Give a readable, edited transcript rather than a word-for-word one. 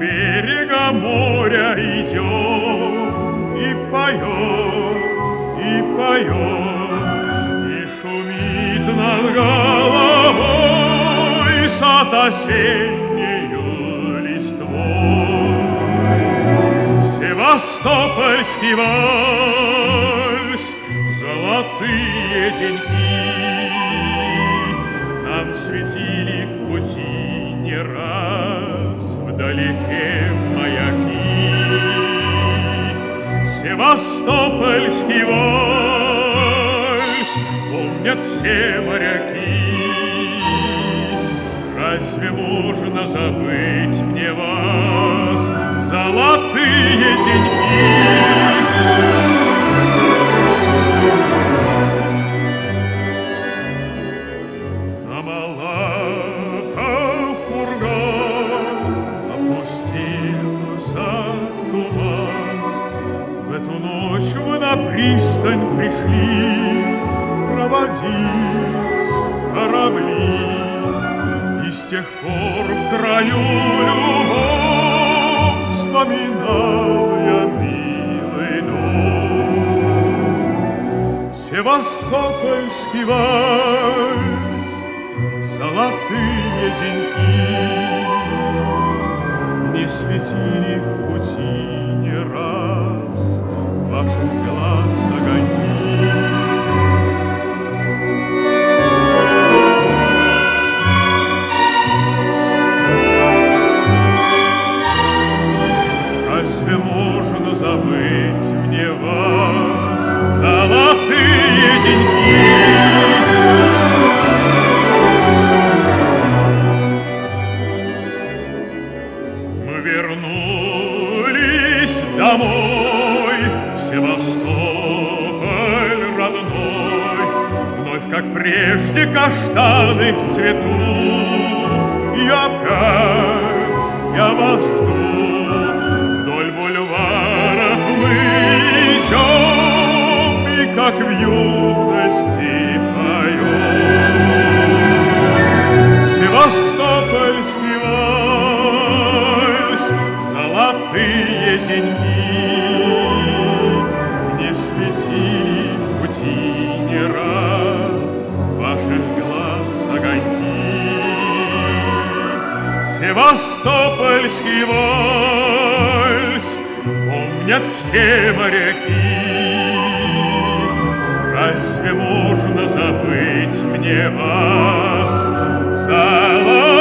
берега моря идем, и поет, и поет, и шумит над головой сад осеннею листвой. Севастопольский вальс, золотые деньги нам светили в пути не раз, вдалеке маяки. Севастопольский вальс помнят все моряки. Разве можно забыть мне вас, золотые деньги? На Малахов курган опустился туман. В эту ночь вы на пристань пришли проводить корабли. И с тех пор в краю любовь вспоминал я милый дом. Севастопольский вальс, золотые деньги мне светили в пути не раз ваших глаз огоньки. Разве можно забыть мне вас, золотые деньги? Мы вернулись домой, в Севастополь родной. Вновь, как прежде, каштаны в цвету. И опять я вас жду. Как в юности поем. Севастопольский вальс, золотые деньги мне светили в пути не раз ваших глаз огоньки. Севастопольский вальс помнят все моряки. Разве можно забыть мне вас, золотые